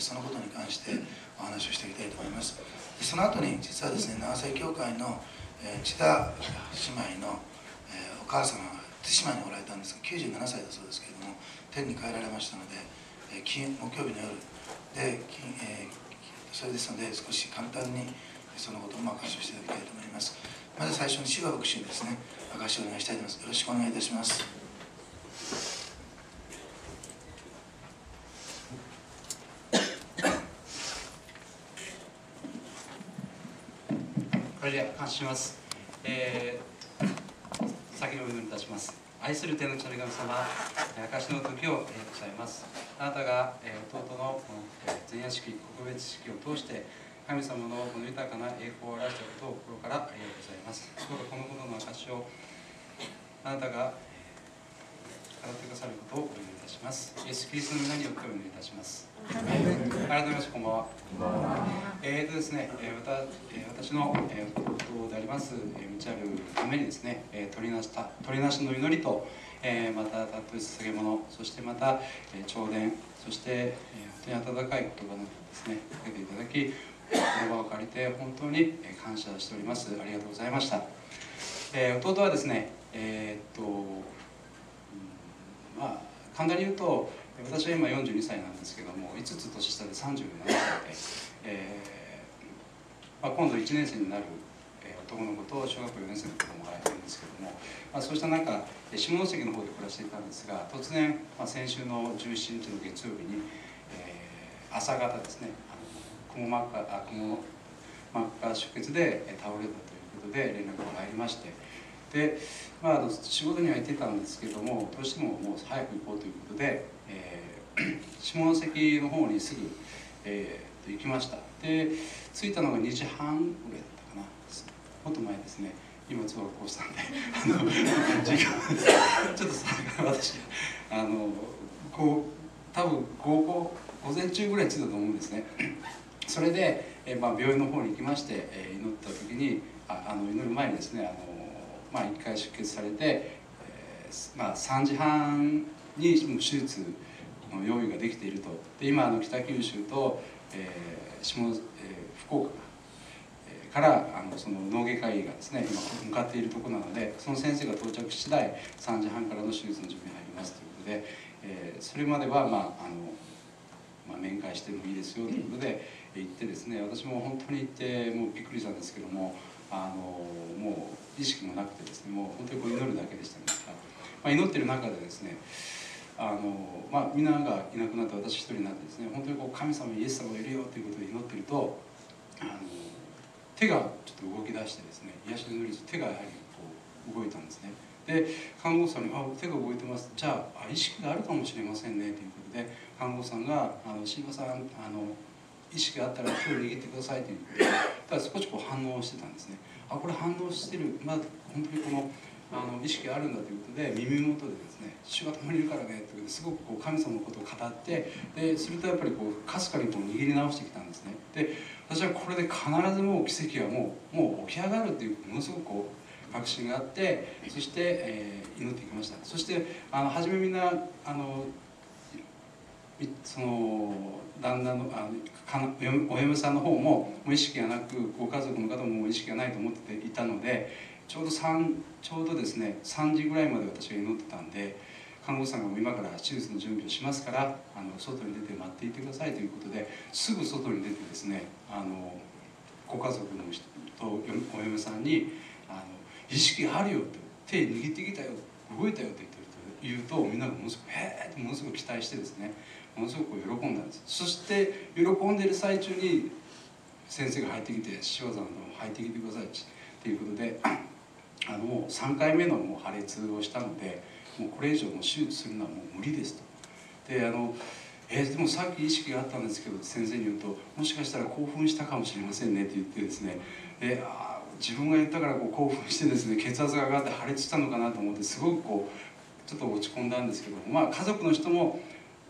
そのことに関してお話をしていきたいと思います。その後に実はですね、長崎教会の千田姉妹のお母様が対馬におられたんですが、97歳だそうですけれども、天に帰られましたので、木曜日の夜で、それですので、少し簡単にそのことを証しをしていただきたいと思います。まず最初に主が牧師にですね、証しをお願いしたいと思います。よろしくお願いいたします。 これで感謝します。先にお祈りいたします。愛する天の父の神様、証の時をございます。あなたが弟の前夜式、告別式を通して神様のこの豊かな栄光を表したことを心からありがとうございます。どうかこのことの証をあなたが語ってくださることをお祈りいたします。イエス・キリストの皆によってお祈りいたします。改めましてこんばんは。ですね、私の夫でありますミチャルのためにですね、取りなしの祈りと、また尊い捧げ物、そしてまた弔電、そして本当に温かい言葉のですねかけていただき、この場を借りて本当に感謝しております。ありがとうございました。弟はですね、簡単に言うと、私は今42歳なんですけども、5つ年下で37歳で、今度1年生になる男の子と小学校4年生の子供がいるんですけども、そうした中、下関の方で暮らしていたんですが、突然、先週の17日の月曜日に、朝方ですね、くも膜下出血で倒れたということで連絡が入りまして、で、仕事には行ってたんですけども、どうしてももう早く行こうということで、下関の方にすぐ、行きました。で、着いたのが2時半ぐらいだったかな、もっと前ですね。今ちょうどこうしたんで時間ちょっと私多分午前中ぐらい着いたと思うんですね。それで、病院の方に行きまして、祈った時に祈る前にですね、1回出血されて、3時半に手術の用意ができていると。で、今北九州と、福岡からその脳外科医がですね今向かっているところなので、その先生が到着次第3時半からの手術の準備に入りますということで、それまでは面会してもいいですよということで行ってですね、私も本当に行ってもうびっくりしたんですけども、もう意識もなくてですね、もう本当にこう祈るだけでしたんですが、祈ってる中でですね、みんながいなくなって私一人になってですね、本当にこう神様イエス様がいるよということで祈ってると、手がちょっと動き出してですね、癒しの祈りと手がやはりこう動いたんですね。で、看護師さんに「手が動いてます、じゃあ意識があるかもしれませんね」ということで、看護師さんが「椎葉さん意識があったら手を握ってください」ということで、ただ少しこう反応してたんですね。これ反応してる、本当にこの意識があるんだということで、耳元でですね「主が共にいるからね」ということですごくこう神様のことを語って、でするとやっぱりこうかすかにこう握り直してきたんですね。で、私はこれで必ずもう奇跡はもう起き上がるというものすごくこう確信があって、そして、祈っていきました。そして初めみんなその旦那のお嫁さんの方もう意識がなく、ご家族の方ももう意識がないと思っていたので、ちょうどですね3時ぐらいまで私が祈ってたんで、看護師さんがもう今から手術の準備をしますから外に出て待っていてくださいということで、すぐ外に出てですね、ご家族の人とお嫁さんに「意識あるよ」って「手握ってきたよ、動いたよ」って言うと、みんながものすごく「へえ」ってものすごく期待してですね、ものすごく喜んだんです。そして喜んでいる最中に先生が入ってきて「塩さん入ってきてください」っていうことで、もう3回目のもう破裂をしたので、もうこれ以上もう手術するのはもう無理ですと。ででもさっき意識があったんですけど、先生に言うと「もしかしたら興奮したかもしれませんね」って言ってですね、自分が言ったからこう興奮してですね、血圧が上がって破裂したのかなと思って、すごくこうちょっと落ち込んだんですけど、家族の人も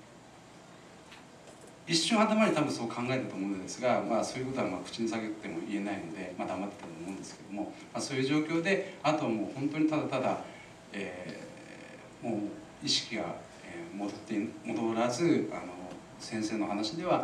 一瞬頭に多分そう考えたと思うんですが、そういうことは口に下げても言えないので、黙ってたと思うんですけども、そういう状況で、あとはもう本当にただただ、もう意識が戻らず、先生の話では、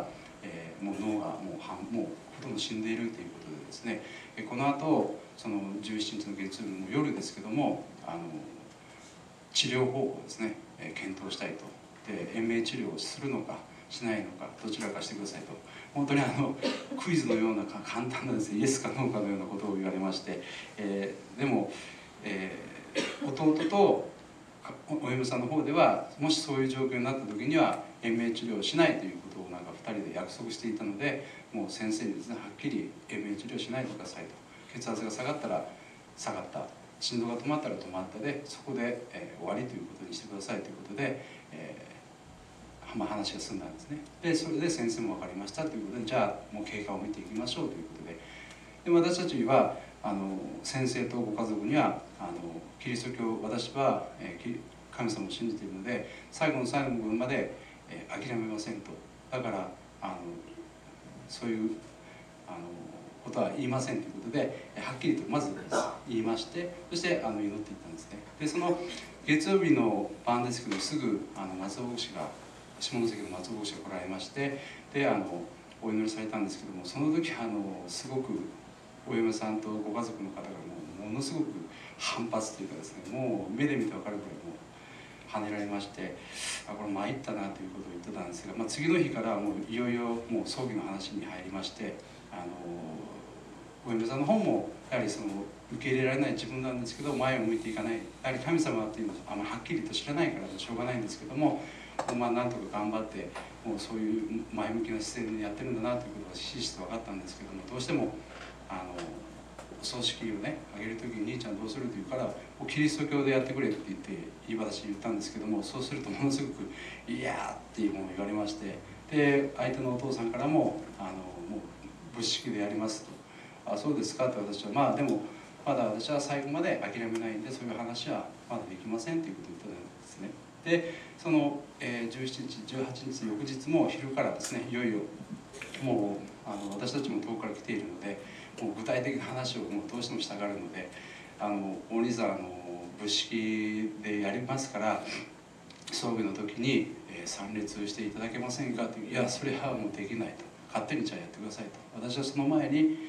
もう脳がもうほとんど死んでいるということでですね、この後その17日の月曜日の夜ですけども、治療方法ですね、検討したいと。で延命治療をするのかしないのかどちらかしてくださいと、本当にクイズのような簡単なですねイエスかノーかのようなことを言われまして、でも、弟とお嫁さんの方ではもしそういう状況になった時には延命治療をしないということを2人で約束していたので、もう先生にですねはっきり延命治療しないでくださいと、血圧が下がったら下がった、心臓が止まったら止まったでそこで、終わりということにしてくださいということで、話が済んだんですね。でそれで先生も分かりましたということで、じゃあもう経過を見ていきましょうということで、私たちは先生とご家族にはキリスト教、私は、神様を信じているので最後の最後の部分まで、諦めませんと。だからそういうことは言いませんということではっきりとまず言いまして、そして祈っていったんですね。でその月曜日の晩ですけど、すぐ松尾牧師が下関の松尾牧師が来られまして、でお祈りされたんですけども、その時すごくお嫁さんとご家族の方がものすごく反発というかですね、もう目で見て分かるぐらいもう跳ねられまして、これ参ったなということを言ってたんですが、次の日からもういよいよもう葬儀の話に入りまして、お嫁さんの方もやはりその受け入れられない自分なんですけど前を向いていかない、やはり神様っていうのははっきりと知らないからしょうがないんですけども、なんとか頑張ってもうそういう前向きな姿勢でやってるんだなということがひしひしと分かったんですけども、どうしてもお葬式をねあげる時に「兄ちゃんどうする?」と言うから「キリスト教でやってくれ」って言って私言ったんですけども、そうするとものすごく「いや」って言われまして、で相手のお父さんからももう仏式でやりますと「あそうですか」って私はでもまだ私は最後まで諦めないんでそういう話はまだできませんということを言ったんですね。でその、17日18日翌日も昼からですね、いよいよもう私たちも遠くから来ているのでもう具体的な話をもうどうしてもしたがるので大兄さん仏式でやりますから葬儀の時に、参列していただけませんかという「いやそれはもうできない」と「勝手にじゃあやってください」と。私はその前に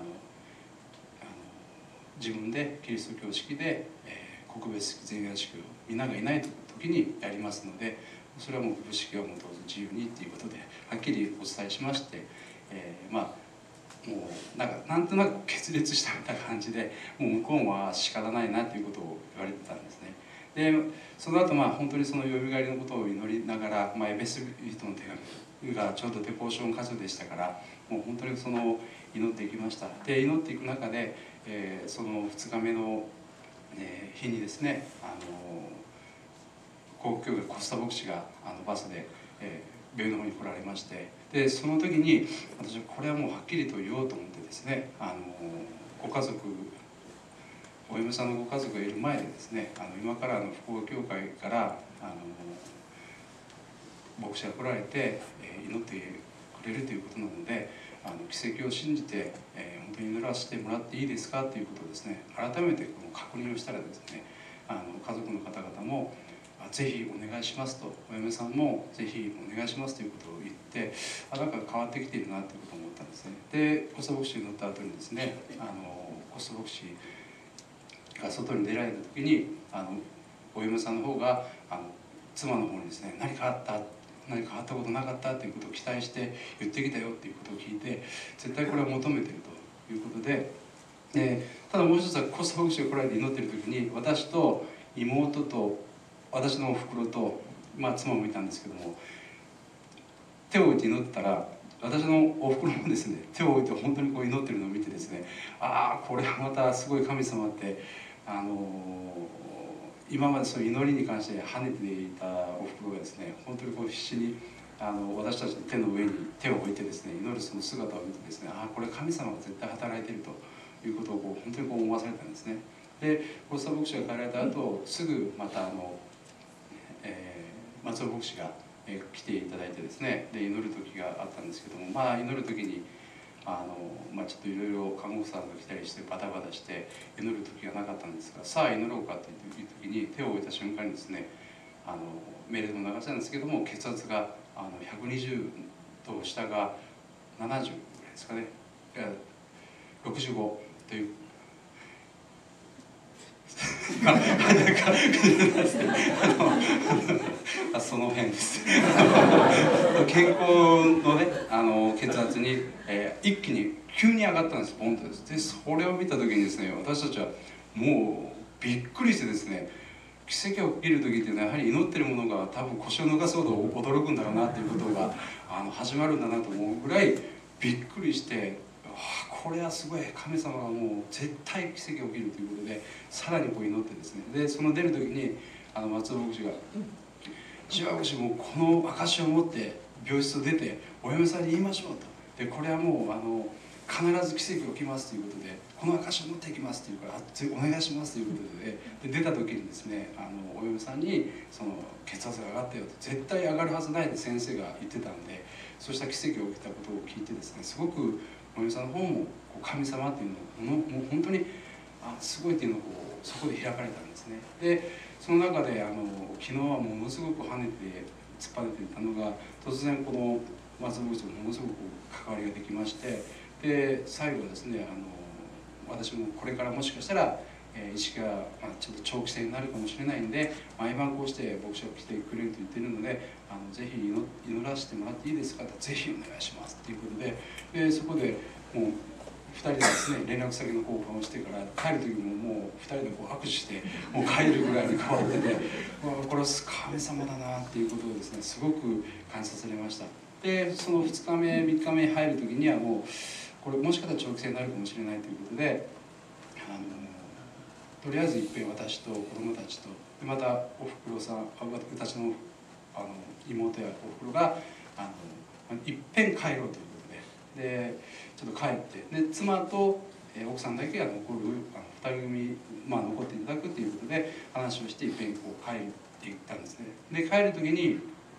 自分でキリスト教式で、告別式前夜式をみんながいない時にやりますので、それはもう仏式はもうどうぞ自由にということではっきりお伝えしまして、もうなんとなく決裂したみたいな感じでもう向こうは叱らないなということを言われてたんですね。でその後本当にそのよみがえりのことを祈りながら、エベス人の手紙がちょうどデポーション箇所でしたから、もう本当にその祈っていきました。で祈っていく中で、その2日目の、日にですね航空教会コスタ牧師がバスで、病院の方に来られまして、でその時に私はこれはもうはっきりと言おうと思ってですねご家族お嫁さんのご家族がいる前でですね今から復興教会から牧師が来られて、祈ってくれるということなので奇跡を信じて、本当に祈らせてもらっていいですかということをですね改めてこの確認をしたらですね家族の方々もぜひお願いしますと、お嫁さんもぜひお願いしますということを言ってなんか変わってきているなということを思ったんですね。でコスタ牧師に乗った後にですねコスタ牧師が外に出られた時にお嫁さんの方が妻の方にですね何かあった何か変わったことなかったということを期待して言ってきたよということを聞いて絶対これは求めているということで、ただもう一つはコスタ牧師が来られて祈っている時に私と妹と私のおふくろと、妻もいたんですけども手を置いて祈ってたら私のおふくろもですね手を置いて本当にこう祈ってるのを見てですねこれはまたすごい神様って今までそういう祈りに関して跳ねていたおふくろがですね本当にこう必死に私たちの手の上に手を置いてですね祈るその姿を見てですねこれ神様が絶対働いているということを本当に思わされたんですね。でコスタ牧師が帰られた後すぐまた松尾牧師が来ていただいてですねで祈る時があったんですけども祈る時にちょっといろいろ看護婦さんが来たりしてバタバタして祈る時がなかったんですがさあ祈ろうかという時に手を置いた瞬間にですね命令でも流したんですけども血圧が120と下が 70ぐらいですかね、いや65というその辺です健康のね血圧に、一気に急に上がったんです。ポンとです。でそれを見た時にですね、私たちはもうびっくりしてですね、奇跡が起きる時っていうのはやはり祈ってるものが多分腰を抜かすほど驚くんだろうなっていうことが始まるんだなと思うぐらいびっくりして、これはすごい、神様がもう絶対奇跡が起きるということでさらにこう祈ってですね、でその出る時に松尾牧師が「千葉牧師、もうこの証を持って病室を出てお嫁さんに言いましょう」と。でこれはもう必ず奇跡が起きますということで、この証を持っていきますというから、お願いしますということで、出た時にですね、お嫁さんにその血圧が上がったよと、絶対上がるはずないって先生が言ってたんで、そうした奇跡が起きたことを聞いてですね、すごくお嫁さんの方も神様っていうのをもう本当にすごいっていうのをそこで開かれたんですね。でその中で昨日はものすごく跳ねて突っ張ねていたのが、突然この松尾牧師とものすごく関わりができまして、で最後はですね、私もこれからもしかしたら、意識がちょっと長期戦になるかもしれないんで、毎晩こうして牧師が来てくれると言ってるので、ぜひ祈らせてもらっていいですかと、ぜひお願いしますということで、そこでもう2人でですね、連絡先の交換をしてから帰る時ももう2人でこう握手してもう帰るぐらいに変わってて、これは神様だなっていうことをですね、すごく感じさせられました。でその2日目3日目に入る時にはもうこれもしかしたら長期戦になるかもしれないということで、とりあえずいっぺん私と子供たちと、でまたおふくろさん、私の妹やおふくろがいっぺん帰ろうということで、ちょっと帰って、で妻と奥さんだけが残る2人組、残っていただくということで話をしていっぺんこう帰っていったんですね。で帰る時に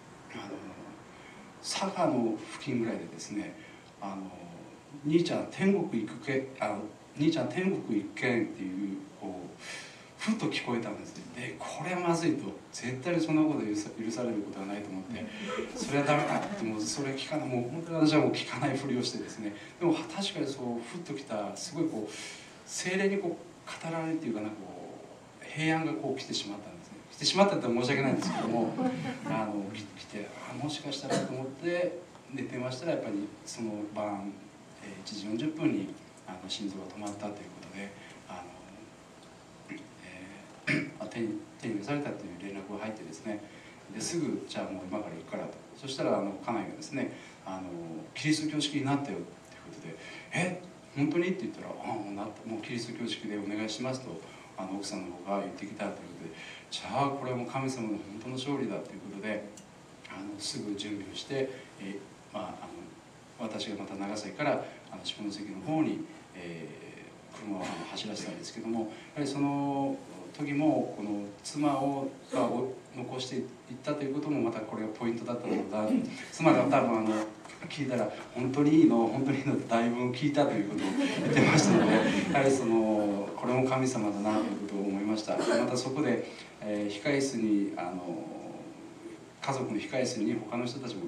佐賀の付近ぐらいでですね、兄ちゃん天国行くけ兄ちゃん天国行けんっていうふっと聞こえたんですね。でこれはまずいと、絶対にそんなこと許されることはないと思って、それはダメだって、もうそれ聞かない、もう本当に私はもう聞かないふりをしてですね、でも確かにそうふっときた、すごい精霊に語られるっていうかな、平安が来てしまったんですね。来てしまったって申し訳ないんですけども来て、もしかしたらと思って寝てましたら、やっぱりその晩1時40分に心臓が止まったということで手に召されたという連絡が入ってですね、ですぐじゃあもう今から行くからと。そしたら家内がですねキリスト教式になったよっていうことで「本当に?」って言ったら「もうキリスト教式でお願いします」と奥さんの方が言ってきたということで、じゃあこれはもう神様の本当の勝利だということですぐ準備をして、私がまた長崎から下関の方に、車を走らせたんですけども、やはりその時もこの妻を残していったということもまたこれがポイントだったのだ。妻が多分聞いたら「本当にいいの本当にいいの」ってだいぶ聞いたということを言ってましたので、やはりこれも神様だなということを思いました。またそこで、控室に家族の控室に他の人たちも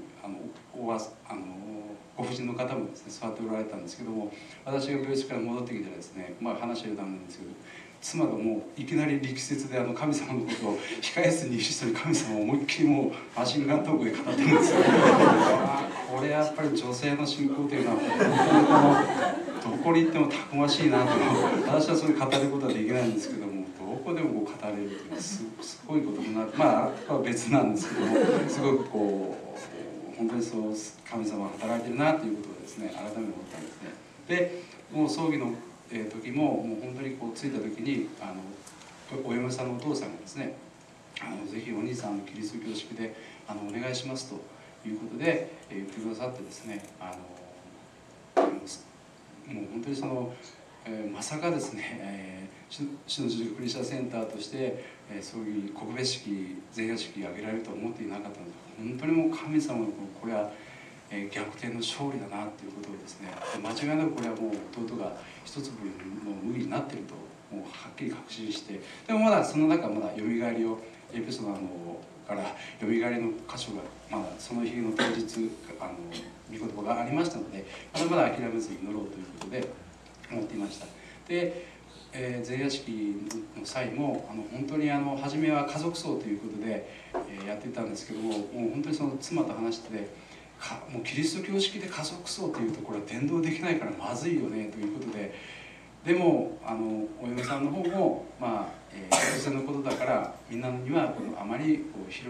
ご婦人の方もですね座っておられたんですけども、私が病室から戻ってきたらですね、話は余談なんですけど、妻がもういきなり力説で神様のことを控室にいる人に神様を思いっきりもうマシンガントークで語ってるんですよ。これやっぱり女性の信仰というのは本当にどこに行ってもたくましいなと。私はそういう語ることはできないんですけども、どこでも語れるというすごいことになって、別なんですけども、すごく本当にそう神様が働いてるなということをですね改めて思ったんですね。でもう葬儀の時ももう本当に着いた時にお嫁さんのお父さんがですねぜひお兄さんのキリスト教式でお願いしますということで言ってくださってですね、もう本当にまさかですね、主の十字架クリスチャンセンターとしてそういう告別式前夜式を挙げられるとは思っていなかったので、本当にもう神様のこれは逆転の勝利だなということをですね、間違いなくこれはもう弟が一粒の麦になっているともうはっきり確信して、でもまだその中まだよみがえりをエペソのからよみがえりの箇所がまだその日の当日御言葉がありましたので、まだまだ諦めずに祈ろうということで思っていました。で、前夜式の際も本当に初めは家族葬ということで、やっていたんですけども、もう本当にその妻と話してて、もうキリスト教式で家族葬というとこれは伝道できないからまずいよねということで、でもお嫁さんの方も突然のことだからみんなにはあまり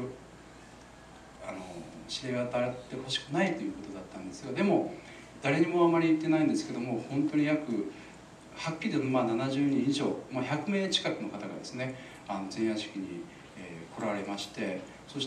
知れ渡ってほしくないということだったんですが、でも誰にもあまり言ってないんですけども、本当にはっきりと70人以上、100名近くの方がですね前夜式に、来られまして、そして、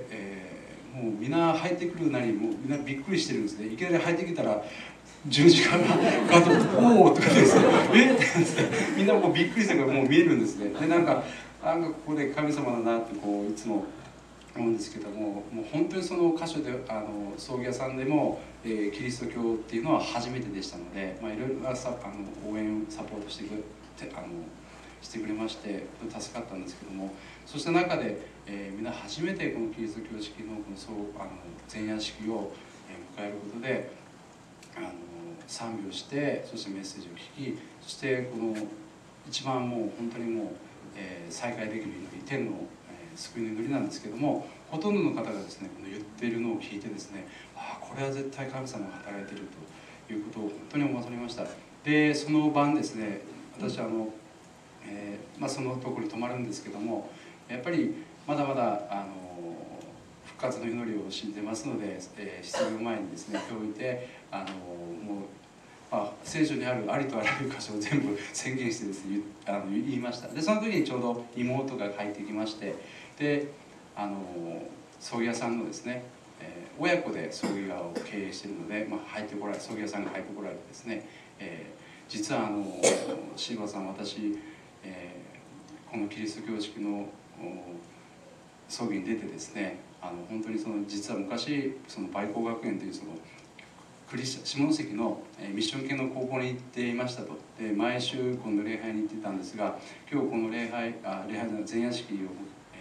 もうみんな入ってくるなりもうみんなびっくりしてるんですね。いきなり入ってきたら十字架がガトッと「おお!」とかですね「えっ!」ってみんなもうびっくりしたからもう見えるんですね。でなんかここで神様だなっていつも思うんですけども、もう本当にその箇所で葬儀屋さんでも、キリスト教っていうのは初めてでしたので、いろいろな応援サポートしてくれまして助かったんですけども、そうした中で、みんな初めてこのキリスト教式の前夜式を迎えることで賛美をして、そしてメッセージを聞き、そしてこの一番もう本当にもう、再会できる祈り、天の救いの祈りなんですけども、ほとんどの方がですねこの言っているのを聞いてですね、これは絶対神様が働いているということを本当に思わされました。でその晩ですね、私そのところに泊まるんですけども、やっぱりまだまだ復活の祈りを信じてますので、失業前にですね今日いてもう聖書にあるありとあらゆる箇所を全部宣言してですね言いました。でその時にちょうど妹が帰ってきまして、で葬儀屋さんのですね、親子で葬儀屋を経営しているので、葬儀屋さんが入ってこられてですね、実はシーバさん、私、このキリスト教式の葬儀に出てですね、本当に実は昔梅光学園という下関のミッション系の高校に行っていましたと。で毎週この礼拝に行っていたんですが、今日この前夜式を、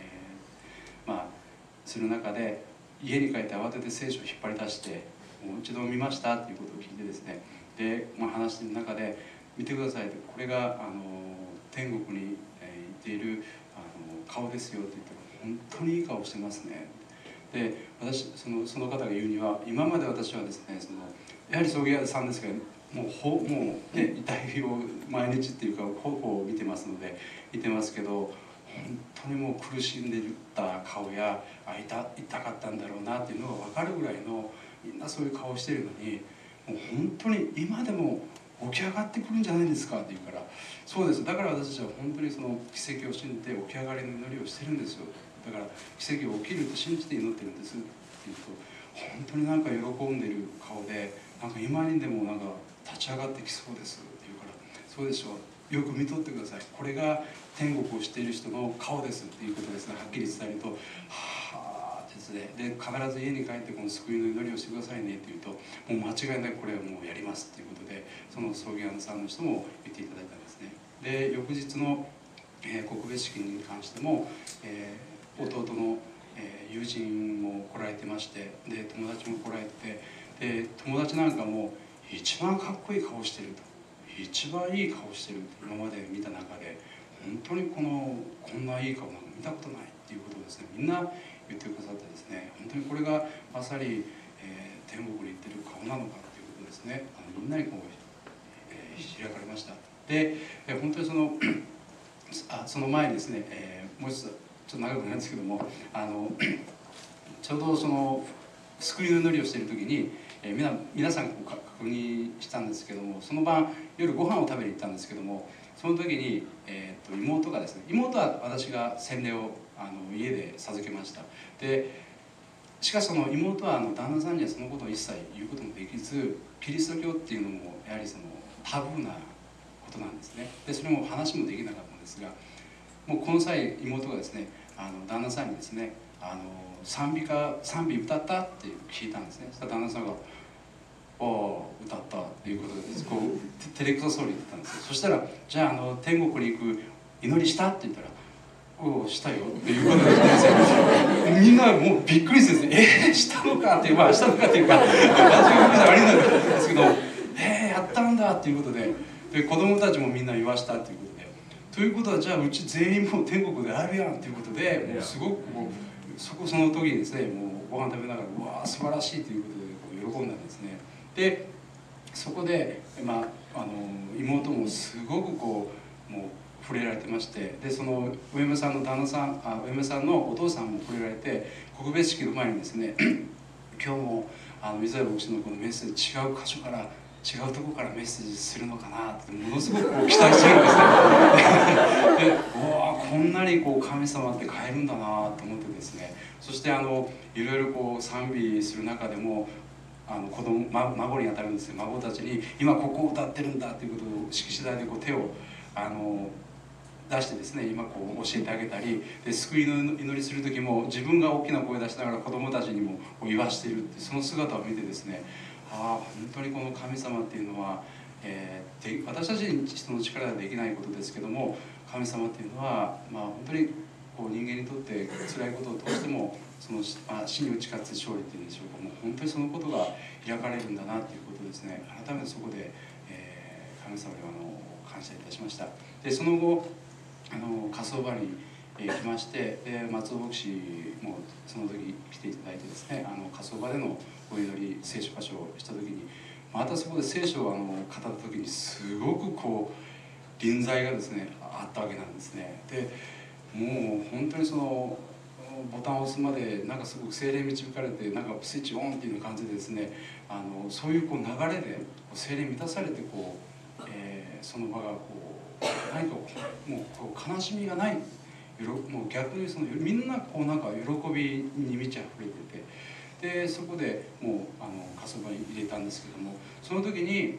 する中で家に帰って慌てて聖書を引っ張り出して「もう一度見ました」ということを聞いてですね、で、話している中で「見てください」と「これが天国に行っている顔ですよ」って言ったら「本当にいい顔してますね」でその方が言うには、今まで私はですねやはり葬儀屋さんですけどもうね、遺体を毎日っていうかほぼ見てますので見てますけど、本当にもう苦しんでいた顔や痛かったんだろうなっていうのが分かるぐらいの、みんなそういう顔してるのに、もう本当に今でも起き上がってくるんじゃないですかって言うから、そうです、だから私たちは本当にその奇跡を信じて起き上がりの祈りをしてるんですよ、だから奇跡が起きると信じて祈ってるんですって言うと、本当になんか喜んでる顔で、なんか今にでもなんか立ち上がってきそうですって言うから、そうでしょう、よく見とってください、これが天国を知っている人の顔ですっていうことですね、はっきり伝えると「はあ」ですね、で必ず家に帰ってこの救いの祈りをしてくださいねって言うと、もう間違いなくこれはもうやりますっていうことで、その葬儀屋さんの人も言っていただいたんですね。で翌日の、告別式に関しても、弟の、友人も来られてまして、で友達も来られて、で友達なんかも一番かっこいい顔してると、一番いい顔してるって今まで見た中で、本当にこんないい顔なんか見たことないっていうことをですね、みんな言ってくださってですね、本当にこれがまさに、天国に行ってる顔なのかっていうことですね、みんなに開かれました。で本当にその前にですね、もう一つちょっと長くなるんですけども、ちょうど救いの祈りをしている時に、皆さん確認したんですけども、その晩夜ご飯を食べに行ったんですけども、その時に、妹がですね、妹は私が洗礼を家で授けました。でしかし妹は旦那さんにはそのことを一切言うこともできず、キリスト教っていうのもやはりタブーなことなんですね。でそれも話もできなかったんですが、もうこの際妹がですね旦那さんにですね賛美歌ったって聞いたんですね。そしたら旦那さんが「おお歌った」っていうことで照れくさそうに言ったんですよ。そしたら「じゃあ天国に行く祈りした?」って言ったら「 をしたよっていうことでですね、みんなもうびっくりするんですね。したのかっていう、まあしたのかっていうか、私がごめんなさい悪いんですけど、やったんだっていうことで、子供たちもみんな言わしたっていうことで、ということはじゃあうち全員もう天国であるやんっていうことで、もうすごくこうその時にですね、もうご飯食べながらうわー素晴らしいということでこう喜んだんですね。でそこで、妹もすごくこうもう触れられてまして、でその上村さんの旦那さん、上村さんのお父さんも触れられて、告別式の前にですね今日も水原牧師のこのメッセージ違う箇所から違うところからメッセージするのかなってものすごくこう期待してるんですね。でこんなにこう神様って変えるんだなと思ってですね、そしていろいろこう賛美する中でも孫にあたるんですよ、孫たちに今ここを歌ってるんだということを式次第でこう手を出してですね、今こう教えてあげたりで、救いの祈りする時も自分が大きな声出しながら子供たちにもこう言わしているって、その姿を見てですね、本当にこの神様っていうのは、私たち人の力ではできないことですけども、神様っていうのは、本当にこう人間にとって辛いことを通してもその死に打ち勝つ勝利っていうんでしょうか、もう本当にそのことが開かれるんだなということですね。改めてそこで、神様に感謝いたしました。でその後火葬場に来まして、で松尾牧師もその時来ていただいてですね、火葬場でのお祈り聖書箇所をした時に、またそこで聖書を語った時にすごくこう臨在がですねあったわけなんですね。でもう本当にそのボタンを押すまでなんかすごく精霊導かれて、なんかスイッチオンっていうような感じでですね、そういうこう流れで精霊満たされてこう、その場がこう何かもうこう悲しみがない、もう逆にそのみんなこうなんか喜びに満ち溢れてて、でそこでもう火葬場に入れたんですけども、その時に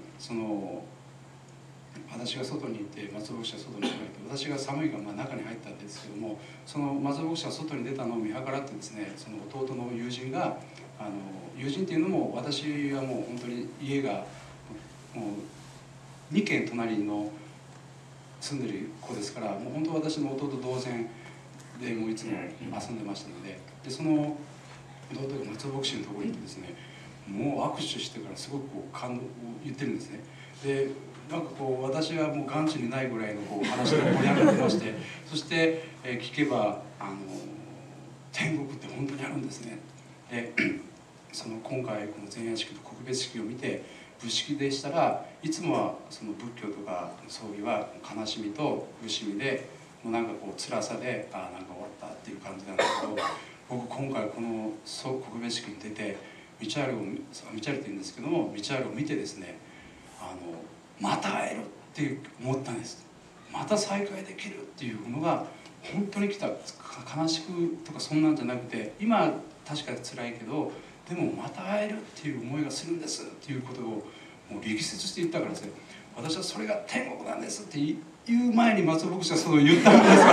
私が外にいて松尾牧師が外に出られて、私が寒いから中に入ったんですけども、その松尾牧師が外に出たのを見計らってですね、その弟の友人が友人っていうのも、私はもう本当に家がもう2軒隣の住んでる子ですから、もう本当私の弟同然でもういつも遊んでましたので、その弟が松尾牧師のところに行ってですね、もう握手してからすごくこう感動を言ってるんですね。でなんかこう私はもう眼中にないぐらいのこう話が盛り上がってましてそして、聞けば天国って本当にあるんですね。でその今回この前夜式と告別式を見て、仏式でしたらいつもはその仏教とか葬儀は悲しみと苦しみで、もうなんかこう辛さでなんか終わったっていう感じなんですけど、僕今回この告別式に出てミチャールって言うんですけども、ミチャールを見てですね、また会えるって思ったんです。また再会できるっていうのが本当に来た。悲しくとかそんなんじゃなくて、今確かに辛いけどでもまた会えるっていう思いがするんですっていうことをもう力説して言ったからですね、私はそれが天国なんですって言う前に松尾牧師はそう言ったんです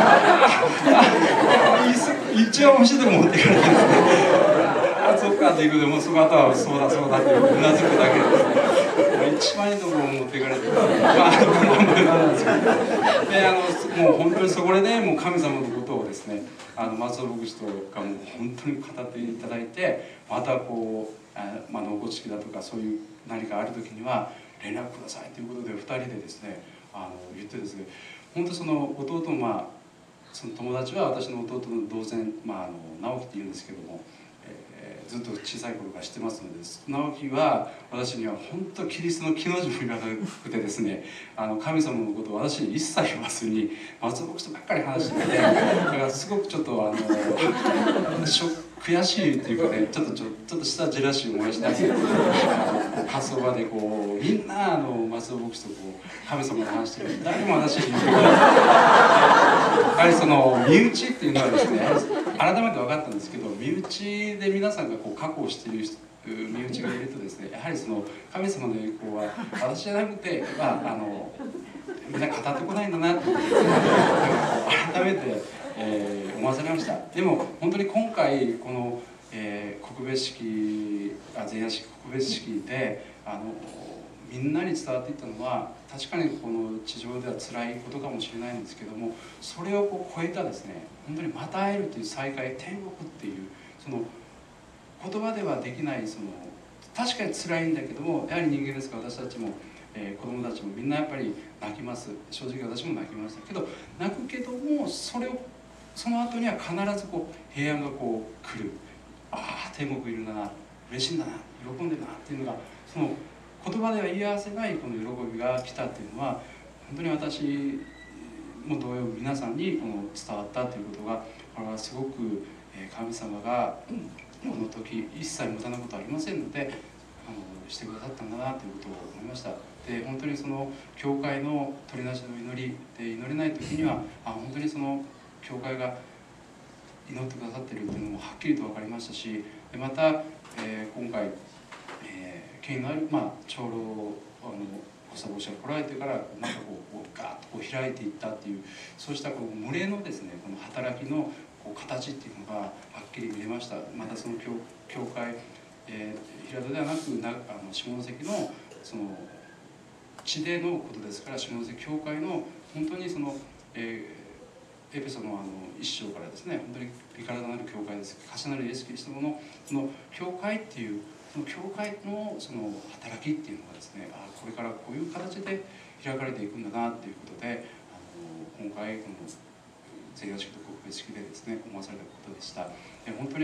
から一応教えても持っていかれてですねそうかっていうことで、もうその後はそうだそうだってうなずくだけでですね、一番いいところを持っていかれて、なんですけどでもう本当にそこでもう神様のことをですね、松尾牧師とかも本当に語っていただいて、またこう納骨式だとかそういう何かある時には連絡くださいということで2人でですね言ってですね、本当その弟もその友達は私の弟の同然、直樹っていうんですけども、ずっと小さい頃から知ってますので、直樹は私には本当キリストの木の字も言わなくてですね、神様のことを私に一切言わずに松尾牧師とばっかり話していて、だからすごくちょっと悔しいっていうかね、ちょっとしたジェラシーを燃やしたんですけど、火葬場でこうみんな松尾牧師とこう神様の話してる、誰も話に言ってくれない。やはりその身内っていうのはですね、改めて分かったんですけど、身内で皆さんがこう確保している身内がいるとですね、やはりその神様の栄光は私じゃなくて、みんな語ってこないんだなって改めて、思わされました。でも本当に今回この告別式前夜式告別式でみんなに伝わっていったのは、確かにこの地上では辛いことかもしれないんですけども、それを超えたですね、本当にまた会えるという再会、天国っていう、その言葉ではできない、その確かに辛いんだけども、やはり人間ですから、私たちも、子供たちもみんなやっぱり泣きます。正直私も泣きましたけど、泣くけども、その後には必ず平安が来る。ああ、天国いるんだな、嬉しいんだな、喜んでるなっていうのが、その言葉では言い表せないこの喜びが来たっていうのは、本当に私も同様皆さんに伝わったということが、これはすごく神様がこの時一切無駄なことはありませんのでしてくださったんだなということを思いました。で、本当にその教会の取りなしの祈りで祈れない時には本当にその教会が祈ってくださっているというのもはっきりと分かりましたし、また、今回、権威のある、長老補佐牧師が来られてからなんかガーッと開いていったっていう、そうした群れのですね、この働きの形っていうのがはっきり見れました。またその教会、平戸ではなく下関のその地でのことですから、下関教会の本当にその、エペソの一章からですね、本当に身体なる教会です。重なるイエス・キリストのその教会っていう、その教会のその働きっていうのがですね、これからこういう形で開かれていくんだなっていうことで、今回この前夜式と告別式でですね思わされたことでした。本当に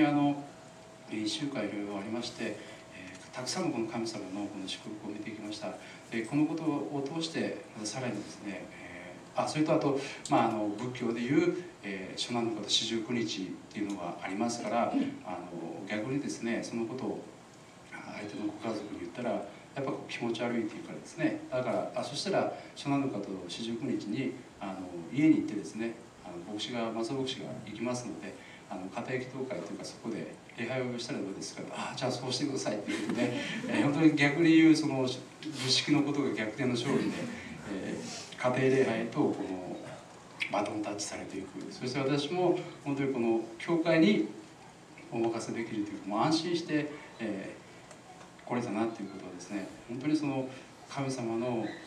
1週間いろいろありまして、たくさんのこの神様のこの祝福を見ていきました。で、このことを通してさらにですね、それとあと、仏教でいう、初七日と四十九日っていうのがありますから、逆にですね、そのことを相手のご家族に言ったらやっぱ気持ち悪いっていうからですね、だからそしたら初七日と四十九日に家に行ってですね、松尾牧師が行きますので、家庭祈祷会というかそこで礼拝をしたらどうですか、じゃあそうしてくださいっていうことで、本当に逆に言うその仏式のことが逆転の勝利で、家庭礼拝とこのバトンタッチされていく。そして私も本当にこの教会にお任せできるというか、もう安心して、来れたなっていうことはですね、本当にその神様のこの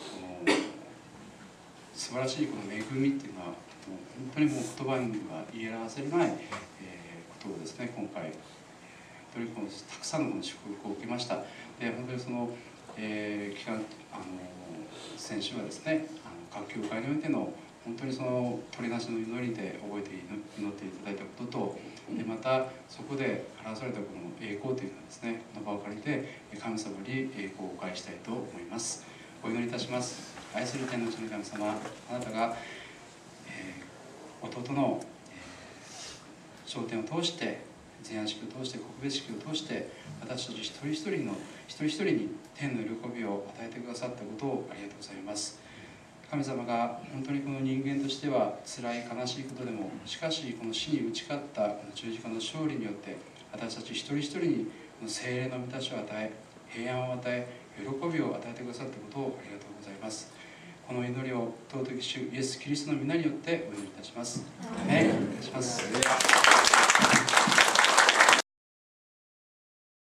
素晴らしいこの恵みっていうのは、もう本当にもう言葉には言い表せない、ことをですね、今回本当にこのたくさんの祝福を受けました。で、本当にその、期間先週はですね、各教会においての本当にその取りなしの祈りで覚えて祈っていただいたことと、でまたそこで表されたこの栄光というのはですね、この場を借りて神様に栄光をお返ししたいと思います。お祈りいたします。愛する天の地の神様、あなたが、弟の、昇天を通して、前夜式を通して、告別式を通して、私たち一人一人に天の喜びを与えてくださったことをありがとうございます。神様が本当にこの人間としては辛い悲しいことでも、しかしこの死に打ち勝ったこの十字架の勝利によって私たち一人一人にこの聖霊の満たしを与え、平安を与え、喜びを与えてくださったことをありがとうございます。この祈りを尊き主イエス・キリストの皆によってお祈りいたします。アーメン。お願いします。